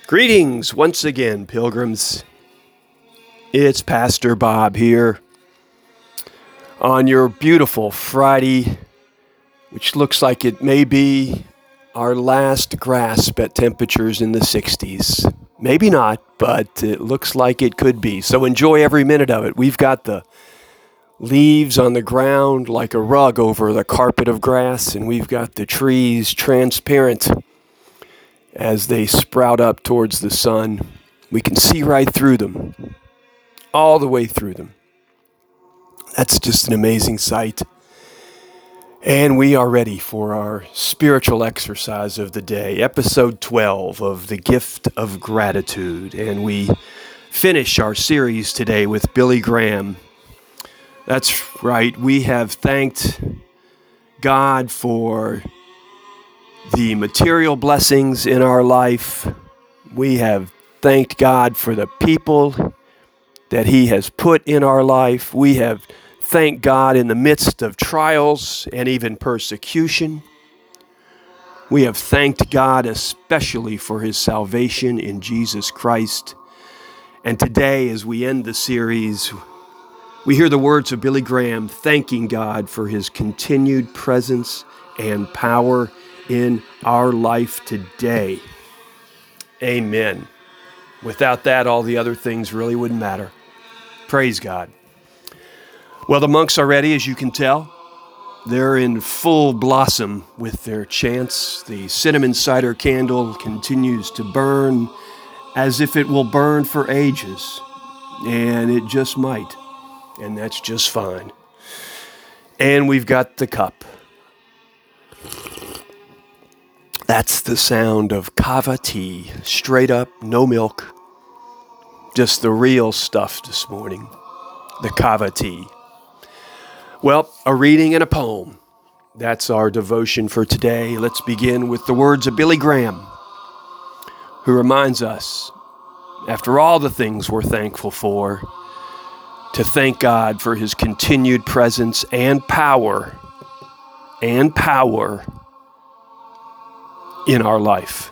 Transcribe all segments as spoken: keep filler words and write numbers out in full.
Greetings once again, pilgrims. It's Pastor Bob here on your beautiful Friday, which looks like it may be our last grasp at temperatures in the sixties. Maybe not, but it looks like it could be. So enjoy every minute of it. We've got the leaves on the ground like a rug over the carpet of grass, and we've got the trees transparent as they sprout up towards the sun. We can see right through them, all the way through them. That's just an amazing sight. And we are ready for our spiritual exercise of the day, episode twelve of The Gift of Gratitude. And we finish our series today with Billy Graham. That's right, we have thanked God for the material blessings in our life. We have thanked God for the people that He has put in our life. We have thanked God in the midst of trials and even persecution. We have thanked God especially for His salvation in Jesus Christ. And today, as we end the series, we hear the words of Billy Graham thanking God for His continued presence and power in our life today. Amen. Without that, all the other things really wouldn't matter. Praise God. Well, the monks are ready, as you can tell. They're in full blossom with their chants. The cinnamon cider candle continues to burn as if it will burn for ages. And it just might. And that's just fine. And we've got the cup. That's the sound of kava tea, straight up, no milk, just the real stuff this morning, the kava tea. Well, a reading and a poem. That's our devotion for today. Let's begin with the words of Billy Graham, who reminds us, after all the things we're thankful for, to thank God for His continued presence and power, and power in our life.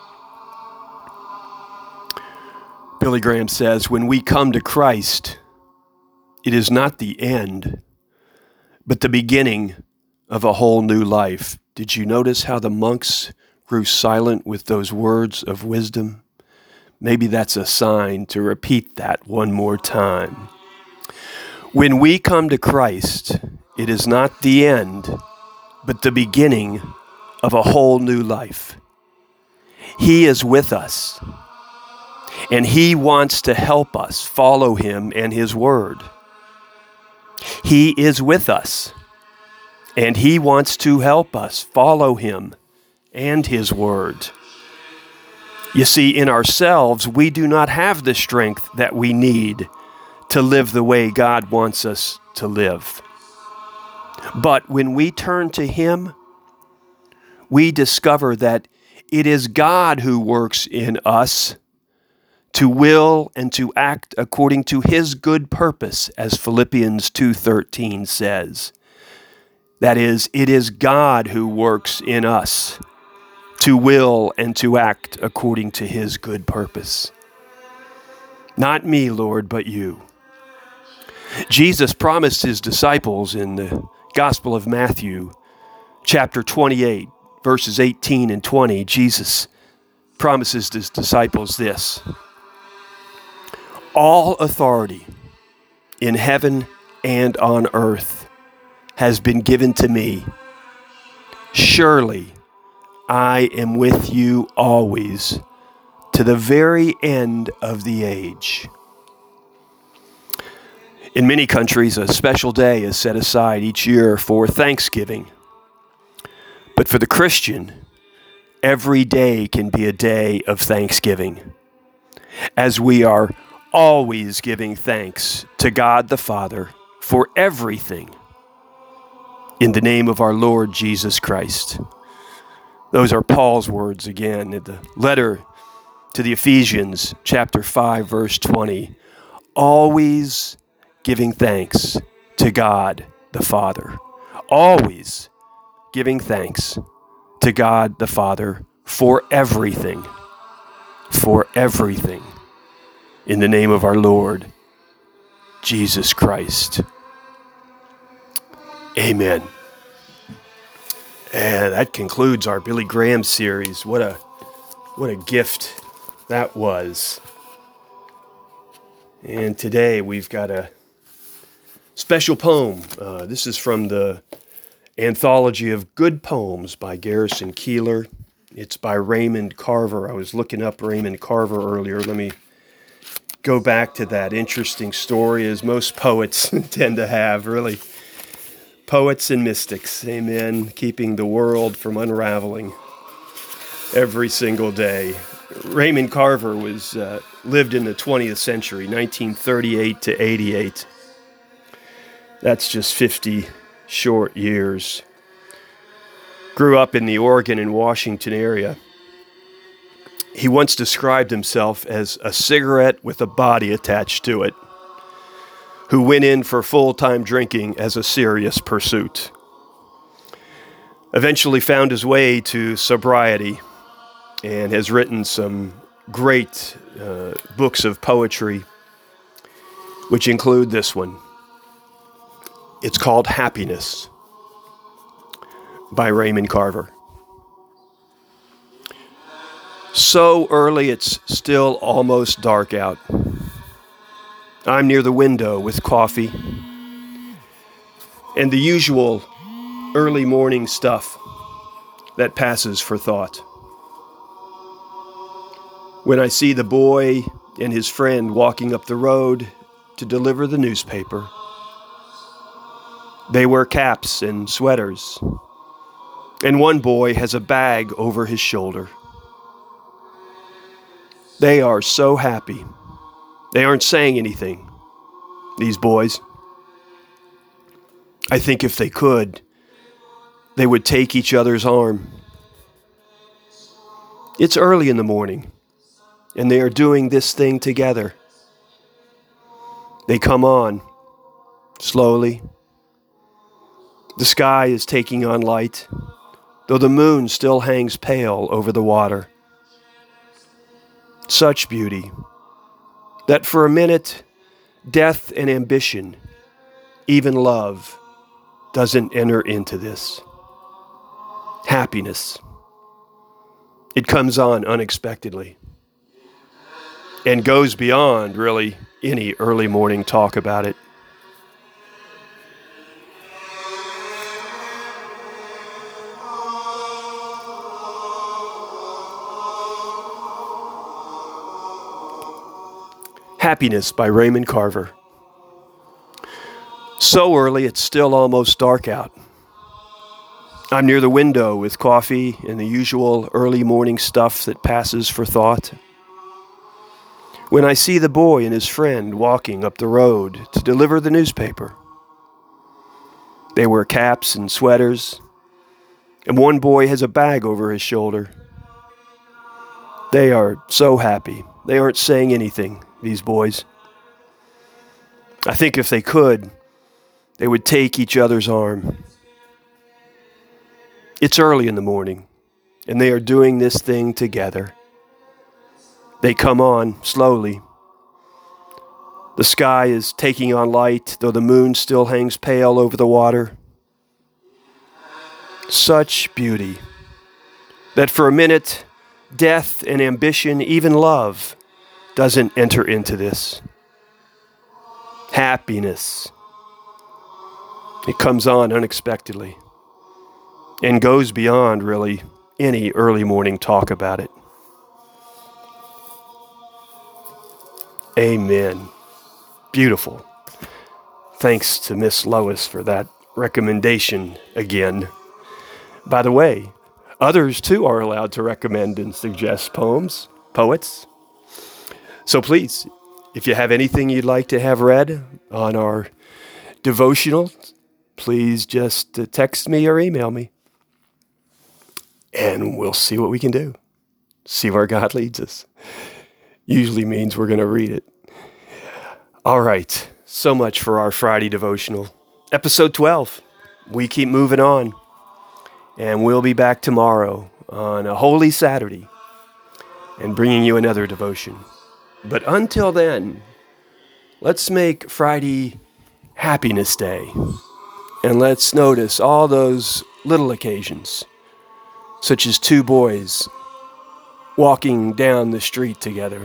Billy Graham says, when we come to Christ, it is not the end, but the beginning of a whole new life. Did you notice how the monks grew silent with those words of wisdom? Maybe that's a sign to repeat that one more time. When we come to Christ, it is not the end, but the beginning of a whole new life. He is with us, and He wants to help us follow Him and His Word. He is with us, and He wants to help us follow Him and His Word. You see, in ourselves, we do not have the strength that we need to live the way God wants us to live. But when we turn to Him, we discover that it is God who works in us to will and to act according to His good purpose, as Philippians two thirteen says. That is, it is God who works in us to will and to act according to His good purpose. Not me, Lord, but you. Jesus promised His disciples in the Gospel of Matthew, chapter twenty-eight, verses eighteen and twenty, Jesus promises His disciples this: all authority in heaven and on earth has been given to me. Surely I am with you always to the very end of the age. In many countries, a special day is set aside each year for Thanksgiving. But for the Christian, every day can be a day of thanksgiving, as we are always giving thanks to God the Father for everything in the name of our Lord Jesus Christ. Those are Paul's words again in the letter to the Ephesians, chapter five, verse twenty. Always giving thanks to God the Father. Always giving thanks to God the Father for everything. for everything in the name of our Lord Jesus Christ. Amen. And that concludes our Billy Graham series. What a what a gift that was. And today we've got a special poem. Uh, this is from the Anthology of Good Poems by Garrison Keillor. It's by Raymond Carver. I was looking up Raymond Carver earlier. Let me go back to that interesting story, as most poets tend to have, really. Poets and mystics, amen, keeping the world from unraveling every single day. Raymond Carver was uh, lived in the twentieth century, nineteen thirty-eight to eighty-eight. That's just fifty short years. Grew up in the Oregon and Washington area. He once described himself as a cigarette with a body attached to it, who went in for full-time drinking as a serious pursuit. Eventually found his way to sobriety and has written some great uh, books of poetry, which include this one. It's called Happiness by Raymond Carver. So early it's still almost dark out. I'm near the window with coffee and the usual early morning stuff that passes for thought. When I see the boy and his friend walking up the road to deliver the newspaper, they wear caps and sweaters, and one boy has a bag over his shoulder. They are so happy. They aren't saying anything, these boys. I think if they could, they would take each other's arm. It's early in the morning, and they are doing this thing together. They come on, slowly. The sky is taking on light, though the moon still hangs pale over the water. Such beauty, that for a minute, death and ambition, even love, doesn't enter into this. Happiness. It comes on unexpectedly and goes beyond, really, any early morning talk about it. Happiness by Raymond Carver. So early, it's still almost dark out. I'm near the window with coffee and the usual early morning stuff that passes for thought. When I see the boy and his friend walking up the road to deliver the newspaper, they wear caps and sweaters, and one boy has a bag over his shoulder. They are so happy. They aren't saying anything, these boys. I think if they could, they would take each other's arm. It's early in the morning, and they are doing this thing together. They come on slowly. The sky is taking on light, though the moon still hangs pale over the water. Such beauty, that for a minute, death and ambition, even love, doesn't enter into this. Happiness. It comes on unexpectedly and goes beyond, really, any early morning talk about it. Amen. Beautiful. Thanks to Miss Lois for that recommendation again. By the way, others too are allowed to recommend and suggest poems, poets. So please, if you have anything you'd like to have read on our devotional, please just uh, text me or email me. And we'll see what we can do. See where God leads us. Usually means we're going to read it. All right. So much for our Friday devotional. Episode twelve. We keep moving on. And we'll be back tomorrow on a Holy Saturday and bringing you another devotion. But until then, let's make Friday Happiness Day. And let's notice all those little occasions, such as two boys walking down the street together,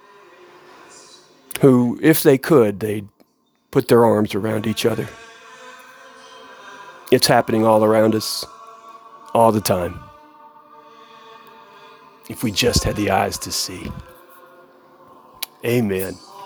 who, if they could, they'd put their arms around each other. It's happening all around us, all the time, if we just had the eyes to see. Amen.